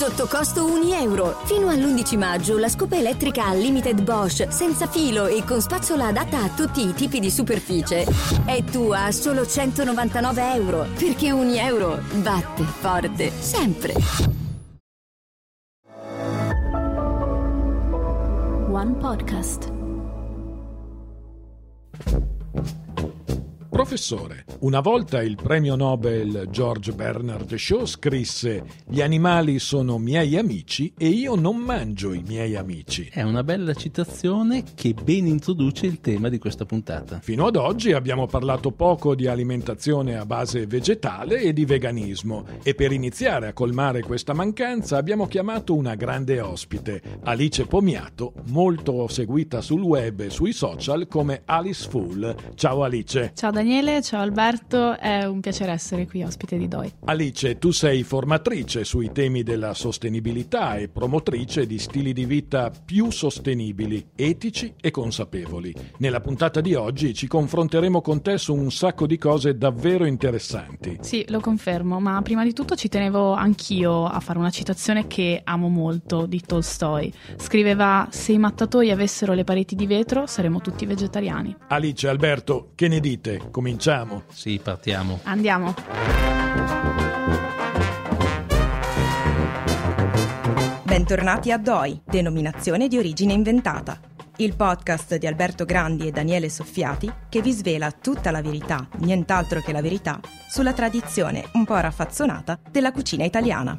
Sotto costo €1. Fino all'11 maggio la scopa elettrica Unlimited Bosch senza filo e con spazzola adatta a tutti i tipi di superficie è tua a solo €199, perché €1 batte forte sempre. One Podcast. Professore, una volta il premio Nobel George Bernard Shaw scrisse: «Gli animali sono miei amici e io non mangio i miei amici». È una bella citazione che ben introduce il tema di questa puntata. Fino ad oggi abbiamo parlato poco di alimentazione a base vegetale e di veganismo, e per iniziare a colmare questa mancanza abbiamo chiamato una grande ospite, Alice Pomiato, molto seguita sul web e sui social come Alice Fool. Ciao Alice. Ciao Daniele, ciao Alberto, è un piacere essere qui ospite di Doi. Alice, tu sei formatrice sui temi della sostenibilità e promotrice di stili di vita più sostenibili, etici e consapevoli. Nella puntata di oggi ci confronteremo con te su un sacco di cose davvero interessanti. Sì, lo confermo, ma prima di tutto ci tenevo anch'io a fare una citazione che amo molto di Tolstoi. Scriveva: se i mattatoi avessero le pareti di vetro saremmo tutti vegetariani. Alice, Alberto, che ne dite? Cominciamo? Sì, partiamo. Andiamo. Bentornati a Doi, denominazione di origine inventata. Il podcast di Alberto Grandi e Daniele Soffiati che vi svela tutta la verità, nient'altro che la verità, sulla tradizione un po' raffazzonata della cucina italiana.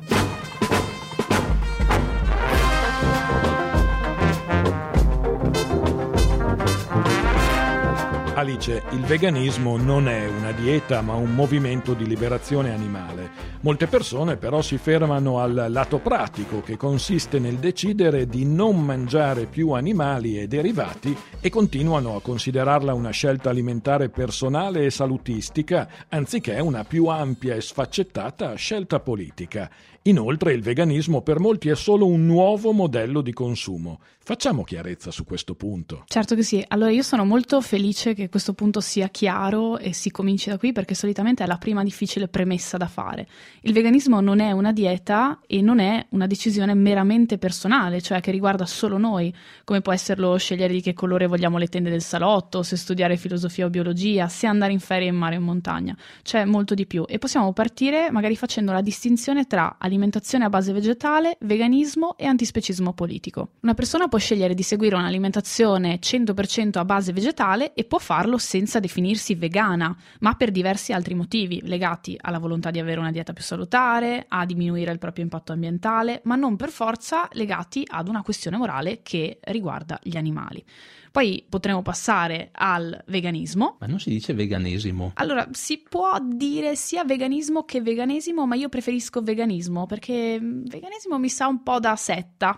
Alice, il veganismo non è una dieta ma un movimento di liberazione animale. Molte persone però si fermano al lato pratico, che consiste nel decidere di non mangiare più animali e derivati, e continuano a considerarla una scelta alimentare personale e salutistica, anziché una più ampia e sfaccettata scelta politica. Inoltre il veganismo per molti è solo un nuovo modello di consumo. Facciamo chiarezza su questo punto. Certo che sì, allora io sono molto felice che questo punto sia chiaro e si cominci da qui, perché solitamente è la prima difficile premessa da fare. Il veganismo non è una dieta e non è una decisione meramente personale, cioè che riguarda solo noi, come può esserlo scegliere di che colore vogliamo le tende del salotto, se studiare filosofia o biologia, se andare in ferie in mare o in montagna. C'è molto di più, e possiamo partire magari facendo la distinzione tra alimentazione a base vegetale, veganismo e antispecismo politico. Una persona può scegliere di seguire un'alimentazione 100% a base vegetale e può farlo senza definirsi vegana, ma per diversi altri motivi, legati alla volontà di avere una dieta più salutare, a diminuire il proprio impatto ambientale, ma non per forza legati ad una questione morale che riguarda gli animali. Poi potremo passare al veganismo. Ma non si dice veganesimo? Allora, si può dire sia veganismo che veganesimo, ma io preferisco veganismo, perché veganesimo mi sa un po' da setta.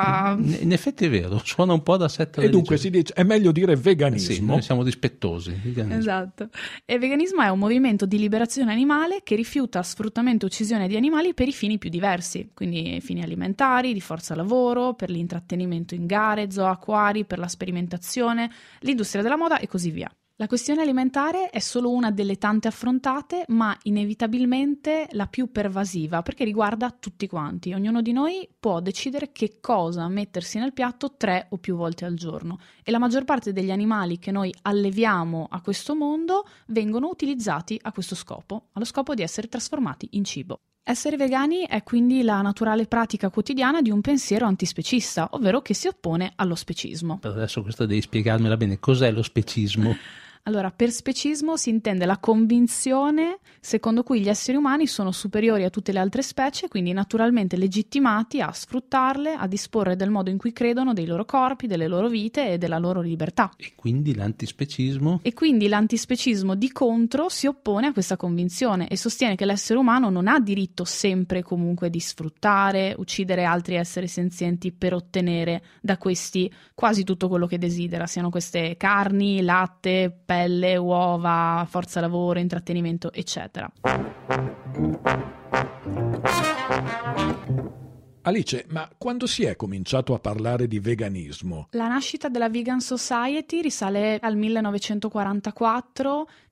In effetti è vero, suona un po' da setta. E dunque si dice, è meglio dire veganismo. Sì, noi siamo dispettosi. Veganismo. Esatto. E veganismo è un movimento di liberazione animale che rifiuta sfruttamento e uccisione di animali per i fini più diversi, quindi fini alimentari, di forza lavoro, per l'intrattenimento in gare, zoo, acquari, per la sperimentazione, l'industria della moda e così via. La questione alimentare è solo una delle tante affrontate, ma inevitabilmente la più pervasiva, perché riguarda tutti quanti. Ognuno di noi può decidere che cosa mettersi nel piatto 3 o più volte al giorno, e la maggior parte degli animali che noi alleviamo a questo mondo vengono utilizzati a questo scopo, allo scopo di essere trasformati in cibo. Essere vegani è quindi la naturale pratica quotidiana di un pensiero antispecista, ovvero che si oppone allo specismo. Per adesso questo devi spiegarmela bene, cos'è lo specismo? Allora, per specismo si intende la convinzione secondo cui gli esseri umani sono superiori a tutte le altre specie, quindi naturalmente legittimati a sfruttarle, a disporre del modo in cui credono dei loro corpi, delle loro vite e della loro libertà. E quindi l'antispecismo? E quindi l'antispecismo di contro si oppone a questa convinzione e sostiene che l'essere umano non ha diritto sempre e comunque di sfruttare, uccidere altri esseri senzienti per ottenere da questi quasi tutto quello che desidera, siano queste carni, latte, pelle, uova, forza lavoro, intrattenimento, eccetera. Alice, ma quando si è cominciato a parlare di veganismo? La nascita della Vegan Society risale al 1944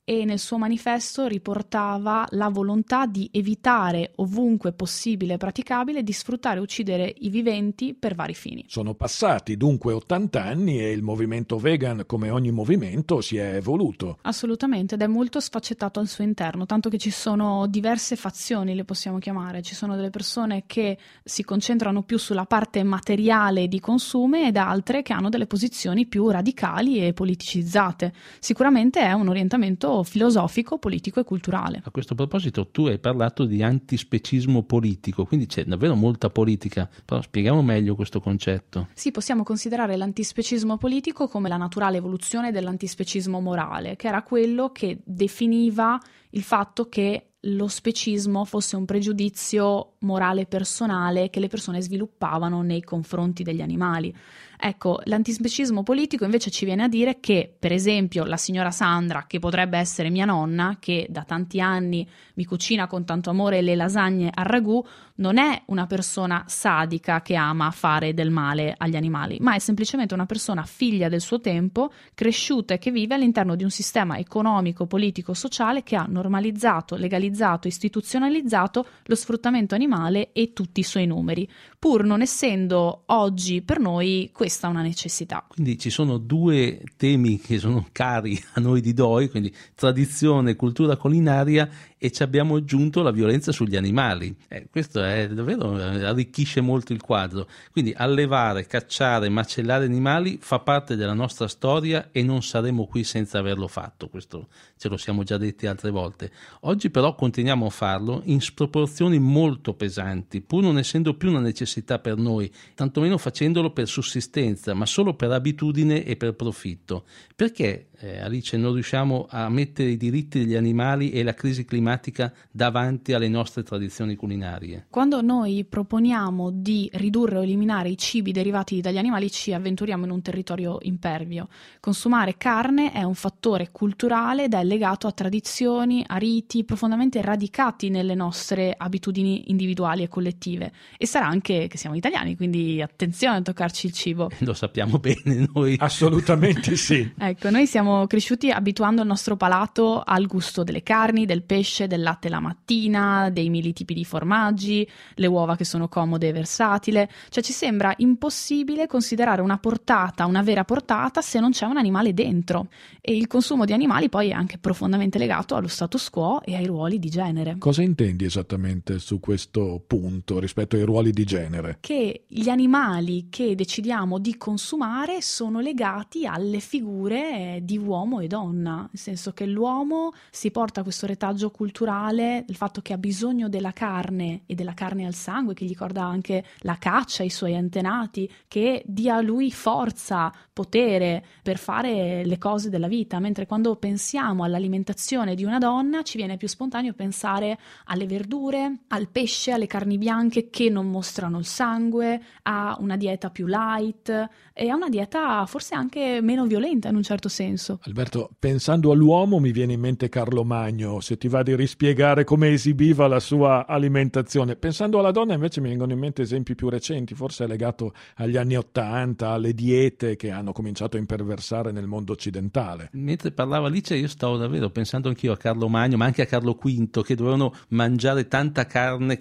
e nel suo manifesto riportava la volontà di evitare ovunque possibile e praticabile di sfruttare e uccidere i viventi per vari fini. Sono passati dunque 80 anni e il movimento vegan, come ogni movimento, si è evoluto. Assolutamente, ed è molto sfaccettato al suo interno, tanto che ci sono diverse fazioni, le possiamo chiamare. Ci sono delle persone che si concentrano più sulla parte materiale di consumo ed altre che hanno delle posizioni più radicali e politicizzate. Sicuramente è un orientamento filosofico, politico e culturale. A questo proposito tu hai parlato di antispecismo politico, quindi c'è davvero molta politica, però spieghiamo meglio questo concetto. Sì, possiamo considerare l'antispecismo politico come la naturale evoluzione dell'antispecismo morale, che era quello che definiva il fatto che lo specismo fosse un pregiudizio morale personale che le persone sviluppavano nei confronti degli animali. Ecco, l'antispecismo politico invece ci viene a dire che, per esempio, la signora Sandra, che potrebbe essere mia nonna, che da tanti anni mi cucina con tanto amore le lasagne al ragù, non è una persona sadica che ama fare del male agli animali, ma è semplicemente una persona figlia del suo tempo, cresciuta e che vive all'interno di un sistema economico, politico, sociale che ha normalizzato, legalizzato, istituzionalizzato lo sfruttamento animale e tutti i suoi numeri, pur non essendo oggi per noi questa una necessità. Quindi ci sono due temi che sono cari a noi di Doi, quindi tradizione, cultura culinaria, e ci abbiamo aggiunto la violenza sugli animali. Questo è davvero arricchisce molto il quadro. Quindi allevare, cacciare, macellare animali fa parte della nostra storia e non saremo qui senza averlo fatto. Questo ce lo siamo già detti altre volte. Oggi però continuiamo a farlo in sproporzioni molto pesanti, pur non essendo più una necessità per noi, tantomeno facendolo per sussistenza, ma solo per abitudine e per profitto. Perché, Alice, non riusciamo a mettere i diritti degli animali e la crisi climatica davanti alle nostre tradizioni culinarie? Quando noi proponiamo di ridurre o eliminare i cibi derivati dagli animali ci avventuriamo in un territorio impervio. Consumare carne è un fattore culturale ed è legato a tradizioni, a riti profondamente radicati nelle nostre abitudini individuali e collettive. E sarà anche che siamo italiani, quindi attenzione a toccarci il cibo. Lo sappiamo bene noi. Assolutamente sì. Ecco, noi siamo cresciuti abituando il nostro palato al gusto delle carni, del pesce, del latte la mattina, dei 1000 tipi di formaggi, le uova che sono comode e versatili. Cioè ci sembra impossibile considerare una portata, una vera portata, se non c'è un animale dentro. E il consumo di animali poi è anche profondamente legato allo status quo e ai ruoli di genere. Cosa intendi esattamente su questo punto rispetto ai ruoli di genere? Che gli animali che decidiamo di consumare sono legati alle figure di uomo e donna, nel senso che l'uomo si porta questo retaggio culturale, il fatto che ha bisogno della carne e della carne al sangue, che gli ricorda anche la caccia, i suoi antenati, che dia a lui forza, potere per fare le cose della vita, mentre quando pensiamo all'alimentazione di una donna ci viene più spontaneo pensare alle verdure, al pesce, alle carni bianche che non mostrano il sangue, a una dieta più light e a una dieta forse anche meno violenta in un certo senso. Alberto, pensando all'uomo mi viene in mente Carlo Magno, se ti va di rispiegare come esibiva la sua alimentazione. Pensando alla donna invece mi vengono in mente esempi più recenti, forse è legato agli anni '80, alle diete che hanno cominciato a imperversare nel mondo occidentale. Mentre parlava Alice io stavo davvero pensando anch'io a Carlo Magno, ma anche a Carlo V, che dovevano mangiare tanta carne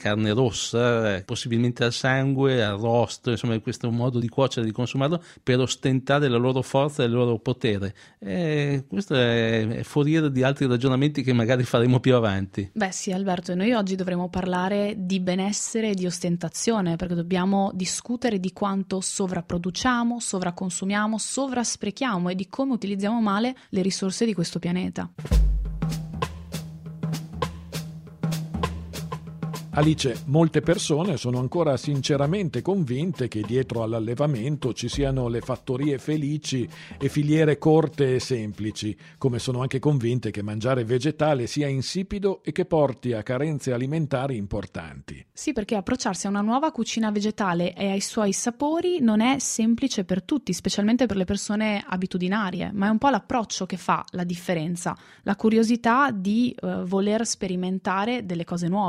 rossa, possibilmente al sangue, arrosto, insomma questo è un modo di cuocere, di consumarlo per ostentare la loro forza e il loro potere. Questo è foriero di altri ragionamenti che magari faremo più avanti. Beh sì, Alberto, e noi oggi dovremo parlare di benessere e di ostentazione, perché dobbiamo discutere di quanto sovrapproduciamo, sovraconsumiamo, sovrasprechiamo e di come utilizziamo male le risorse di questo pianeta. Alice, molte persone sono ancora sinceramente convinte che dietro all'allevamento ci siano le fattorie felici e filiere corte e semplici, come sono anche convinte che mangiare vegetale sia insipido e che porti a carenze alimentari importanti. Sì, perché approcciarsi a una nuova cucina vegetale e ai suoi sapori non è semplice per tutti, specialmente per le persone abitudinarie, ma è un po' l'approccio che fa la differenza, la curiosità di voler sperimentare delle cose nuove.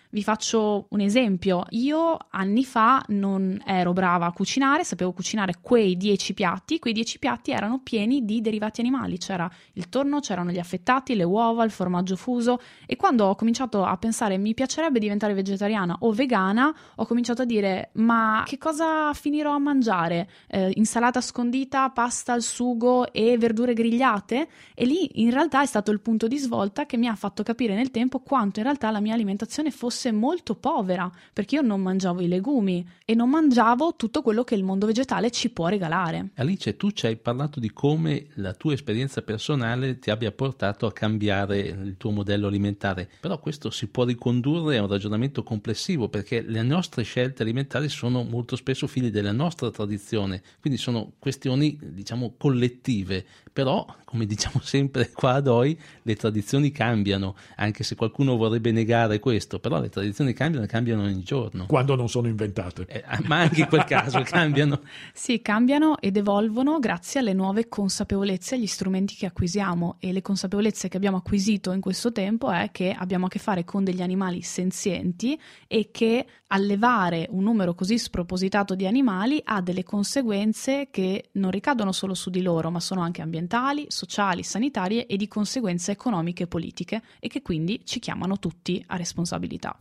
Vi faccio un esempio. Io anni fa non ero brava a cucinare, sapevo cucinare quei 10 piatti. Quei 10 piatti erano pieni di derivati animali. C'era il tonno, c'erano gli affettati, le uova, il formaggio fuso. E quando ho cominciato a pensare mi piacerebbe diventare vegetariana o vegana, ho cominciato a dire ma che cosa finirò a mangiare? Insalata scondita, pasta al sugo e verdure grigliate? E lì in realtà è stato il punto di svolta che mi ha fatto capire nel tempo quanto in realtà la mia alimentazione fosse molto povera, perché io non mangiavo i legumi e non mangiavo tutto quello che il mondo vegetale ci può regalare. Alice, tu ci hai parlato di come la tua esperienza personale ti abbia portato a cambiare il tuo modello alimentare, però questo si può ricondurre a un ragionamento complessivo, perché le nostre scelte alimentari sono molto spesso figlie della nostra tradizione, quindi sono questioni, diciamo, collettive. Però, come diciamo sempre qua ad OI, le tradizioni cambiano, anche se qualcuno vorrebbe negare questo, però le tradizioni cambiano ogni giorno. Quando non sono inventate. Ma anche in quel caso cambiano. Sì, cambiano ed evolvono grazie alle nuove consapevolezze e agli strumenti che acquisiamo, e le consapevolezze che abbiamo acquisito in questo tempo è che abbiamo a che fare con degli animali senzienti e che allevare un numero così spropositato di animali ha delle conseguenze che non ricadono solo su di loro, ma sono anche ambientali, sociali, sanitarie e di conseguenze economiche e politiche, e che quindi ci chiamano tutti a responsabilità.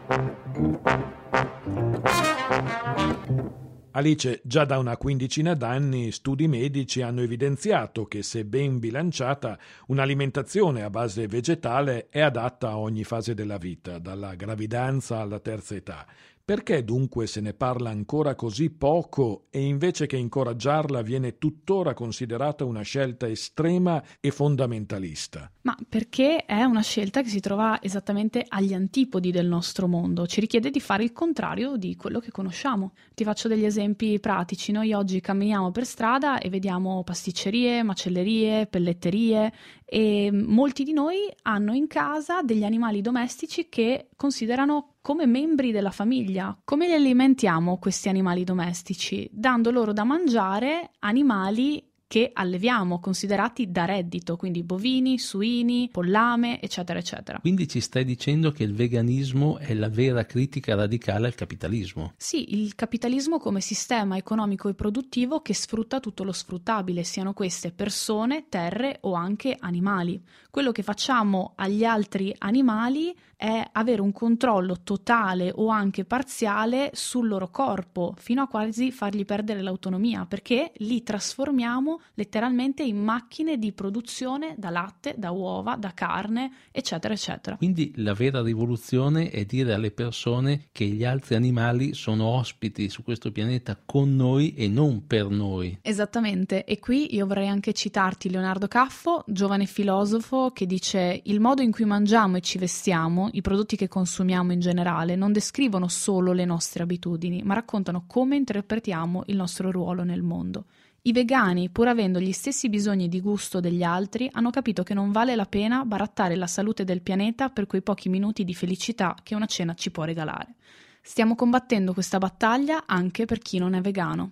Alice, già da una quindicina d'anni studi medici hanno evidenziato che, se ben bilanciata, un'alimentazione a base vegetale è adatta a ogni fase della vita, dalla gravidanza alla terza età. Perché dunque se ne parla ancora così poco e invece che incoraggiarla viene tuttora considerata una scelta estrema e fondamentalista? Ma perché è una scelta che si trova esattamente agli antipodi del nostro mondo, ci richiede di fare il contrario di quello che conosciamo. Ti faccio degli esempi pratici. Noi oggi camminiamo per strada e vediamo pasticcerie, macellerie, pelletterie, e molti di noi hanno in casa degli animali domestici che considerano come membri della famiglia. Come li alimentiamo questi animali domestici? Dando loro da mangiare animali che alleviamo, considerati da reddito, quindi bovini, suini, pollame, eccetera, eccetera. Quindi ci stai dicendo che il veganismo è la vera critica radicale al capitalismo? Sì, il capitalismo come sistema economico e produttivo che sfrutta tutto lo sfruttabile, siano queste persone, terre o anche animali. Quello che facciamo agli altri animali è avere un controllo totale o anche parziale sul loro corpo, fino a quasi fargli perdere l'autonomia, perché li trasformiamo letteralmente in macchine di produzione da latte, da uova, da carne, eccetera, eccetera. Quindi la vera rivoluzione è dire alle persone che gli altri animali sono ospiti su questo pianeta con noi e non per noi. Esattamente, e qui io vorrei anche citarti Leonardo Caffo, giovane filosofo, che dice: il modo in cui mangiamo e ci vestiamo, i prodotti che consumiamo in generale, non descrivono solo le nostre abitudini, ma raccontano come interpretiamo il nostro ruolo nel mondo. I vegani, pur avendo gli stessi bisogni di gusto degli altri, hanno capito che non vale la pena barattare la salute del pianeta per quei pochi minuti di felicità che una cena ci può regalare. Stiamo combattendo questa battaglia anche per chi non è vegano.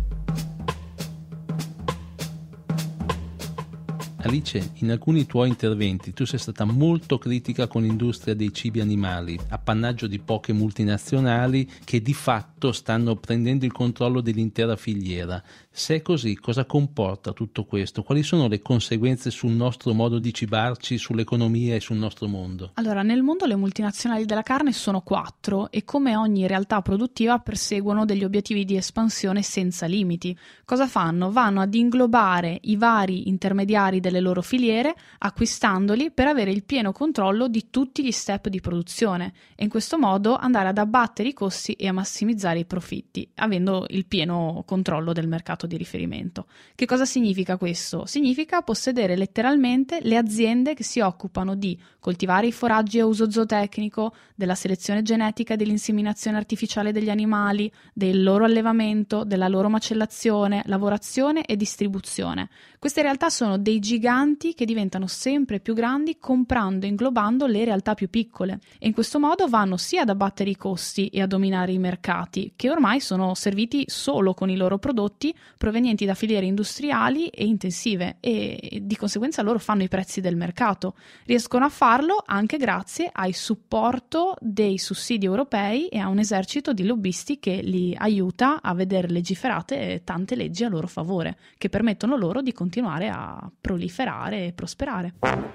Alice, in alcuni tuoi interventi tu sei stata molto critica con l'industria dei cibi animali, appannaggio di poche multinazionali che di fatto stanno prendendo il controllo dell'intera filiera. Se è così, cosa comporta tutto questo? Quali sono le conseguenze sul nostro modo di cibarci, sull'economia e sul nostro mondo? Allora, nel mondo le multinazionali della carne sono 4 e, come ogni realtà produttiva, perseguono degli obiettivi di espansione senza limiti. Cosa fanno? Vanno ad inglobare i vari intermediari delle loro filiere, acquistandoli per avere il pieno controllo di tutti gli step di produzione e in questo modo andare ad abbattere i costi e a massimizzare i profitti, avendo il pieno controllo del mercato di riferimento. Che cosa significa questo? Significa possedere letteralmente le aziende che si occupano di coltivare i foraggi a uso zootecnico, della selezione genetica e dell'inseminazione artificiale degli animali, del loro allevamento, della loro macellazione, lavorazione e distribuzione. Queste realtà sono dei giganti che diventano sempre più grandi comprando e inglobando le realtà più piccole e in questo modo vanno sia ad abbattere i costi e a dominare i mercati, che ormai sono serviti solo con i loro prodotti provenienti da filiere industriali e intensive, e di conseguenza loro fanno i prezzi del mercato. Riescono a farlo anche grazie al supporto dei sussidi europei e a un esercito di lobbisti che li aiuta a vedere legiferate tante leggi a loro favore, che permettono loro di continuare a proliferare e prosperare.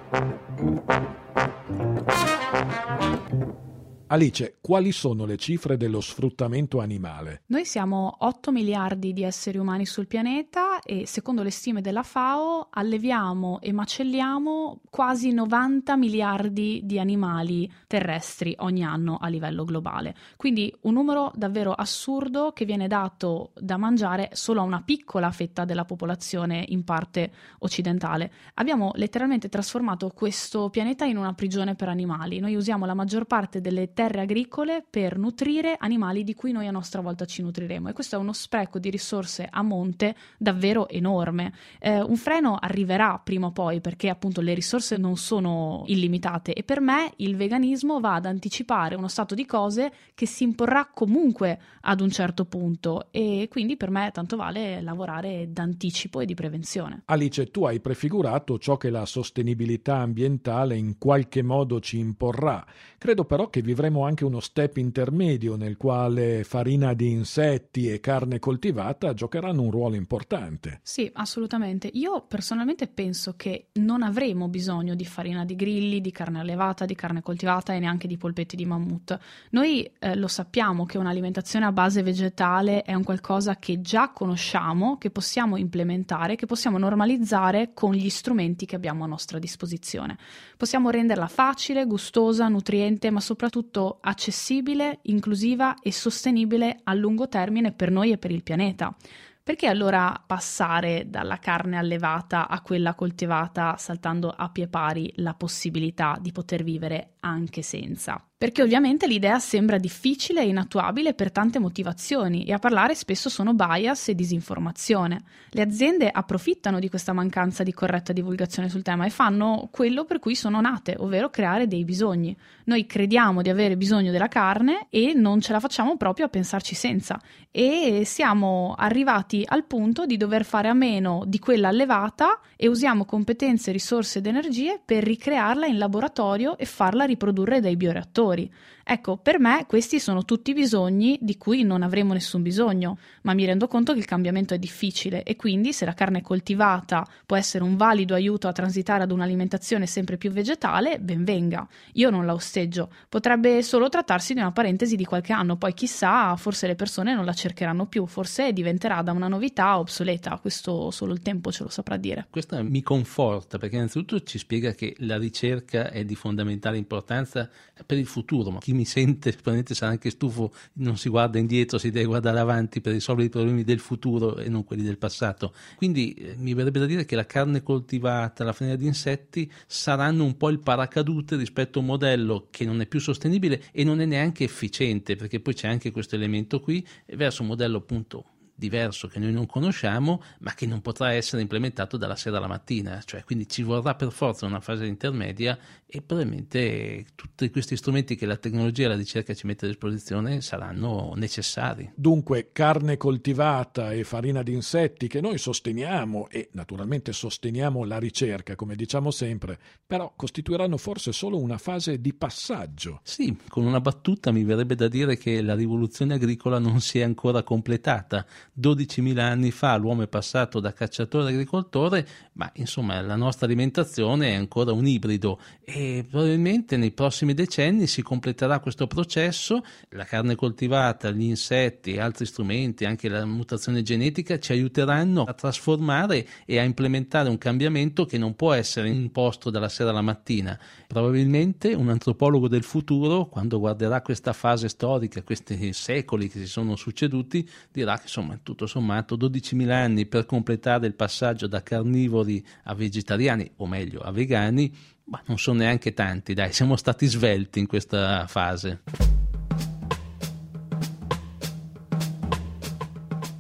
Alice, quali sono le cifre dello sfruttamento animale? Noi siamo 8 miliardi di esseri umani sul pianeta e, secondo le stime della FAO, alleviamo e macelliamo quasi 90 miliardi di animali terrestri ogni anno a livello globale. Quindi un numero davvero assurdo che viene dato da mangiare solo a una piccola fetta della popolazione, in parte occidentale. Abbiamo letteralmente trasformato questo pianeta in una prigione per animali. Noi usiamo la maggior parte delle terre agricole per nutrire animali di cui noi a nostra volta ci nutriremo, e questo è uno spreco di risorse a monte davvero enorme. Un freno arriverà prima o poi, perché appunto le risorse non sono illimitate, e per me il veganismo va ad anticipare uno stato di cose che si imporrà comunque ad un certo punto, e quindi per me tanto vale lavorare d'anticipo e di prevenzione. Alice, tu hai prefigurato ciò che la sostenibilità ambientale in qualche modo ci imporrà. Credo però che vivremo anche uno step intermedio nel quale farina di insetti e carne coltivata giocheranno un ruolo importante. Sì, assolutamente. Io personalmente penso che non avremo bisogno di farina di grilli, di carne allevata, di carne coltivata e neanche di polpetti di mammut. Noi lo sappiamo che un'alimentazione a base vegetale è un qualcosa che già conosciamo, che possiamo implementare, che possiamo normalizzare con gli strumenti che abbiamo a nostra disposizione. Possiamo renderla facile, gustosa, nutriente, ma soprattutto accessibile, inclusiva e sostenibile a lungo termine per noi e per il pianeta. Perché allora passare dalla carne allevata a quella coltivata, saltando a pie pari la possibilità di poter vivere anche senza? Perché ovviamente l'idea sembra difficile e inattuabile per tante motivazioni, e a parlare spesso sono bias e disinformazione. Le aziende approfittano di questa mancanza di corretta divulgazione sul tema e fanno quello per cui sono nate, ovvero creare dei bisogni. Noi crediamo di avere bisogno della carne e non ce la facciamo proprio a pensarci senza, e siamo arrivati al punto di dover fare a meno di quella allevata e usiamo competenze, risorse ed energie per ricrearla in laboratorio e farla riprodurre dai bioreattori. Ecco, per me questi sono tutti bisogni di cui non avremo nessun bisogno, ma mi rendo conto che il cambiamento è difficile, e quindi se la carne coltivata può essere un valido aiuto a transitare ad un'alimentazione sempre più vegetale, ben venga. Io non la osteggio, potrebbe solo trattarsi di una parentesi di qualche anno, poi chissà, forse le persone non la cercheranno più, forse diventerà da una novità obsoleta, questo solo il tempo ce lo saprà dire. Questo mi conforta, perché innanzitutto ci spiega che la ricerca è di fondamentale importanza per il futuro, ma chi mi sente probabilmente sarà anche stufo, non si guarda indietro, si deve guardare avanti per risolvere i problemi del futuro e non quelli del passato. Quindi mi verrebbe da dire che la carne coltivata, la farina di insetti saranno un po' il paracadute rispetto a un modello che non è più sostenibile e non è neanche efficiente, perché poi c'è anche questo elemento qui, verso un modello appunto diverso che noi non conosciamo, ma che non potrà essere implementato dalla sera alla mattina, cioè quindi ci vorrà per forza una fase intermedia, e probabilmente tutti questi strumenti che la tecnologia e la ricerca ci mette a disposizione saranno necessari. Dunque carne coltivata e farina di insetti che noi sosteniamo, e naturalmente sosteniamo la ricerca come diciamo sempre, però costituiranno forse solo una fase di passaggio. Sì, con una battuta mi verrebbe da dire che la rivoluzione agricola non si è ancora completata. 12.000 anni fa l'uomo è passato da cacciatore ad agricoltore, ma insomma la nostra alimentazione è ancora un ibrido, e probabilmente nei prossimi decenni si completerà questo processo. La carne coltivata, gli insetti e altri strumenti, anche la mutazione genetica, ci aiuteranno a trasformare e a implementare un cambiamento che non può essere imposto dalla sera alla mattina. Probabilmente un antropologo del futuro, quando guarderà questa fase storica, questi secoli che si sono succeduti, dirà che insomma tutto sommato 12.000 anni per completare il passaggio da carnivori a vegetariani, o meglio a vegani, ma non sono neanche tanti, dai, siamo stati svelti in questa fase.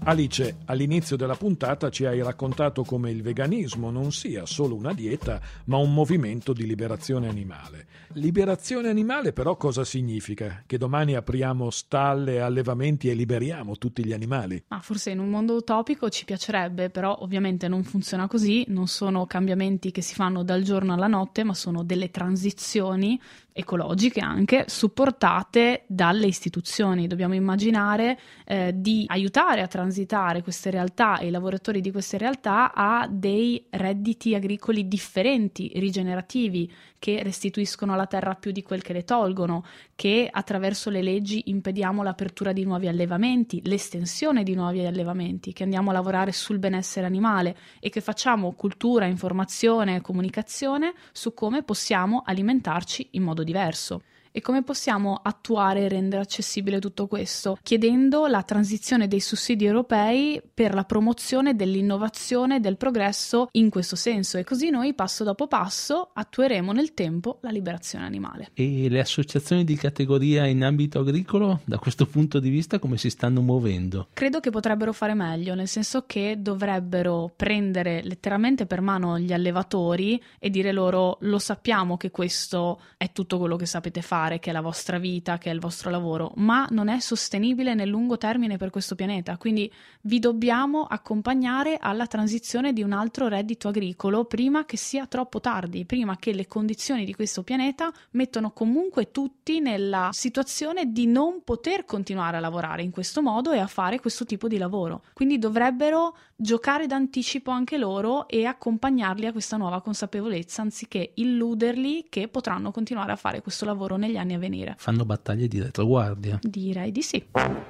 Alice, all'inizio della puntata ci hai raccontato come il veganismo non sia solo una dieta, ma un movimento di liberazione animale. Liberazione animale però cosa significa? Che domani apriamo stalle, allevamenti e liberiamo tutti gli animali? Ma forse in un mondo utopico ci piacerebbe, però ovviamente non funziona così, non sono cambiamenti che si fanno dal giorno alla notte, ma sono delle transizioni ecologiche anche, supportate dalle istituzioni. Dobbiamo immaginare di aiutare a transitare queste realtà e i lavoratori di queste realtà a dei redditi agricoli differenti, rigenerativi, che restituiscono alla terra più di quel che le tolgono, che attraverso le leggi impediamo l'apertura di nuovi allevamenti, l'estensione di nuovi allevamenti, che andiamo a lavorare sul benessere animale e che facciamo cultura, informazione e comunicazione su come possiamo alimentarci in modo diverso. E come possiamo attuare e rendere accessibile tutto questo? Chiedendo la transizione dei sussidi europei per la promozione dell'innovazione e del progresso in questo senso, e così noi passo dopo passo attueremo nel tempo la liberazione animale. E le associazioni di categoria in ambito agricolo, da questo punto di vista, come si stanno muovendo? Credo che potrebbero fare meglio, nel senso che dovrebbero prendere letteralmente per mano gli allevatori e dire loro: lo sappiamo che questo è tutto quello che sapete fare, che è la vostra vita, che è il vostro lavoro, ma non è sostenibile nel lungo termine per questo pianeta, quindi vi dobbiamo accompagnare alla transizione di un altro reddito agricolo prima che sia troppo tardi, prima che le condizioni di questo pianeta mettono comunque tutti nella situazione di non poter continuare a lavorare in questo modo e a fare questo tipo di lavoro. Quindi dovrebbero giocare d'anticipo anche loro e accompagnarli a questa nuova consapevolezza, anziché illuderli che potranno continuare a fare questo lavoro negli anni a venire. Fanno battaglie di retroguardia? Direi di sì.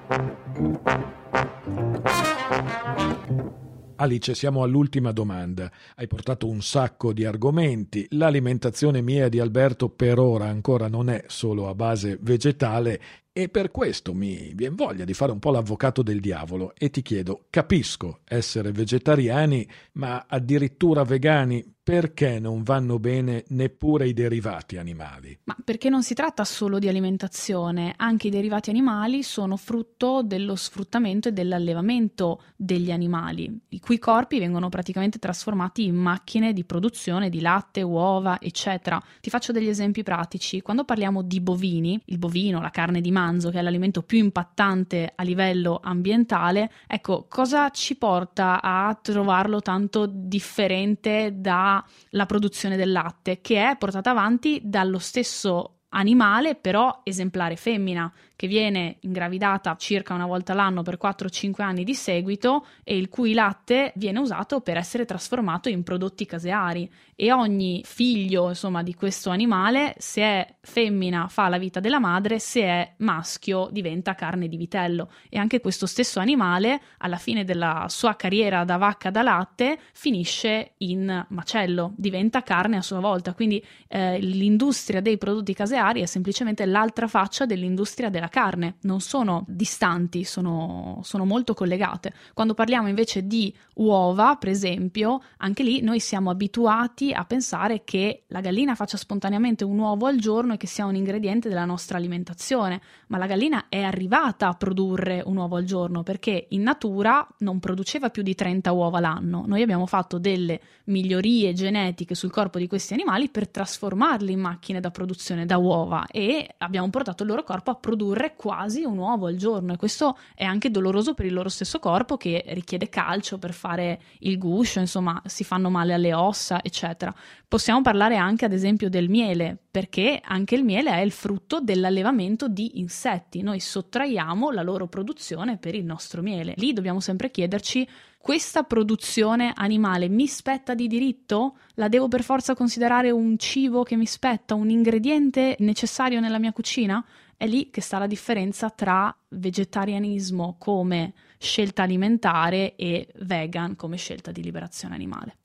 Alice, siamo all'ultima domanda. Hai portato un sacco di argomenti. L'alimentazione mia e di Alberto per ora ancora non è solo a base vegetale, e per questo mi viene voglia di fare un po' l'avvocato del diavolo e ti chiedo: capisco essere vegetariani, ma addirittura vegani, perché non vanno bene neppure i derivati animali? Ma perché non si tratta solo di alimentazione, anche i derivati animali sono frutto dello sfruttamento e dell'allevamento degli animali, i cui corpi vengono praticamente trasformati in macchine di produzione di latte, uova, eccetera. Ti faccio degli esempi pratici. Quando parliamo di bovini, il bovino, la carne di manzo, che è l'alimento più impattante a livello ambientale, ecco, cosa ci porta a trovarlo tanto differente dalla produzione del latte, che è portata avanti dallo stesso animale, però esemplare femmina, che viene ingravidata circa una volta l'anno per 4-5 anni di seguito e il cui latte viene usato per essere trasformato in prodotti caseari. E ogni figlio, insomma, di questo animale, se è femmina fa la vita della madre, se è maschio diventa carne di vitello. E anche questo stesso animale, alla fine della sua carriera da vacca da latte, finisce in macello, diventa carne a sua volta. Quindi l'industria dei prodotti caseari è semplicemente l'altra faccia dell'industria della carne. Non sono distanti, sono molto collegate. Quando parliamo invece di uova, per esempio, anche lì noi siamo abituati a pensare che la gallina faccia spontaneamente un uovo al giorno e che sia un ingrediente della nostra alimentazione, ma la gallina è arrivata a produrre un uovo al giorno perché in natura non produceva più di 30 uova l'anno. Noi abbiamo fatto delle migliorie genetiche sul corpo di questi animali per trasformarli in macchine da produzione da uova e abbiamo portato il loro corpo a produrre quasi un uovo al giorno, e questo è anche doloroso per il loro stesso corpo, che richiede calcio per fare il guscio, insomma si fanno male alle ossa, eccetera. Possiamo parlare anche ad esempio del miele, perché anche il miele è il frutto dell'allevamento di insetti. Noi sottraiamo la loro produzione per il nostro miele. Lì dobbiamo sempre chiederci: questa produzione animale mi spetta di diritto? La devo per forza considerare un cibo che mi spetta, un ingrediente necessario nella mia cucina? È lì che sta la differenza tra vegetarianismo come scelta alimentare e vegan come scelta di liberazione animale.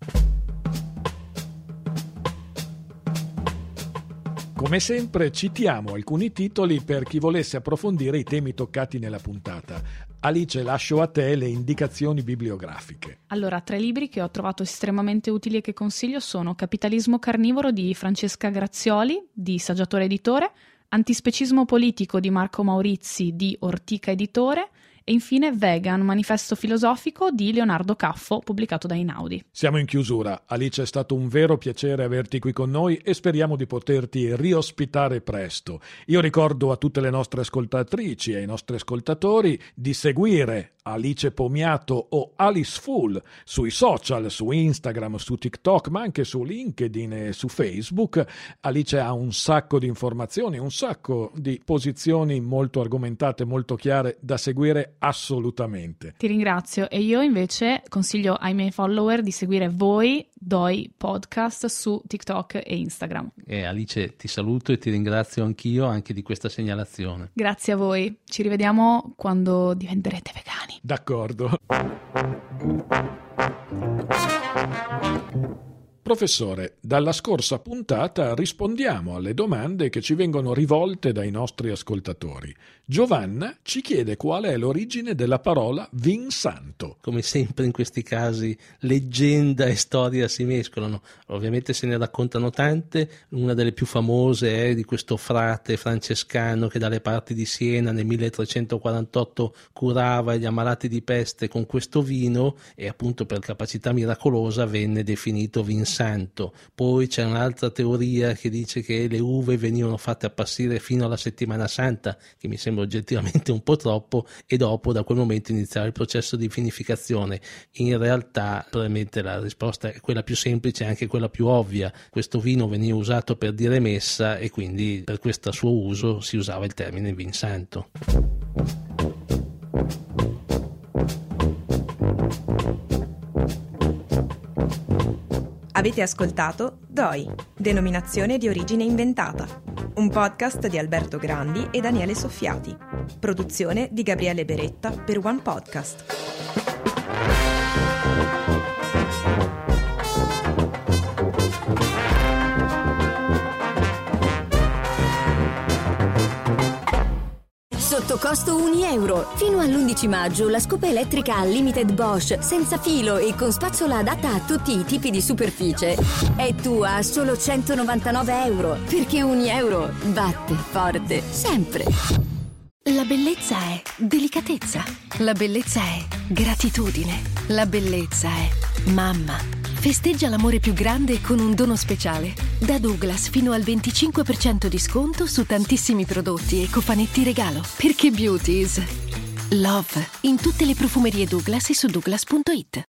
Come sempre citiamo alcuni titoli per chi volesse approfondire i temi toccati nella puntata. Alice, lascio a te le indicazioni bibliografiche. Allora, 3 libri che ho trovato estremamente utili e che consiglio sono Capitalismo carnivoro di Francesca Grazioli, di Saggiatore Editore, Antispecismo politico di Marco Maurizi, di Ortica Editore, E infine Vegan, manifesto filosofico di Leonardo Caffo, pubblicato da Einaudi. Siamo in chiusura. Alice, è stato un vero piacere averti qui con noi e speriamo di poterti riospitare presto. Io ricordo a tutte le nostre ascoltatrici e ai nostri ascoltatori di seguire Alice Pomiato o Alice Full sui social, su Instagram, su TikTok, ma anche su LinkedIn e su Facebook. Alice ha un sacco di informazioni, un sacco di posizioni molto argomentate, molto chiare, da seguire assolutamente. Ti ringrazio, e io invece consiglio ai miei follower di seguire voi, Doi Podcast, su TikTok e Instagram. Alice, ti saluto e ti ringrazio anch'io anche di questa segnalazione. Grazie a voi, ci rivediamo quando diventerete vegani. D'accordo. Professore, dalla scorsa puntata rispondiamo alle domande che ci vengono rivolte dai nostri ascoltatori. Giovanna ci chiede qual è l'origine della parola Vinsanto. Come sempre in questi casi leggenda e storia si mescolano. Ovviamente se ne raccontano tante. Una delle più famose è di questo frate francescano che dalle parti di Siena nel 1348 curava gli ammalati di peste con questo vino e appunto per capacità miracolosa venne definito Vinsanto. Poi c'è un'altra teoria che dice che le uve venivano fatte appassire fino alla settimana santa, che mi sembra oggettivamente un po' troppo, e dopo da quel momento iniziava il processo di vinificazione. In realtà probabilmente la risposta è quella più semplice e anche quella più ovvia. Questo vino veniva usato per dire messa e quindi per questo suo uso si usava il termine Vinsanto. Avete ascoltato Doi, denominazione di origine inventata, un podcast di Alberto Grandi e Daniele Soffiati, produzione di Gabriele Beretta per One Podcast. Sotto costo €1. Fino all'11 maggio la scopa elettrica Unlimited Bosch senza filo e con spazzola adatta a tutti i tipi di superficie è tua a solo €199, perché €1 batte forte sempre. La bellezza è delicatezza. La bellezza è gratitudine. La bellezza è mamma. Festeggia l'amore più grande con un dono speciale. Da Douglas fino al 25% di sconto su tantissimi prodotti e cofanetti regalo. Perché beauty is love. In tutte le profumerie Douglas e su douglas.it.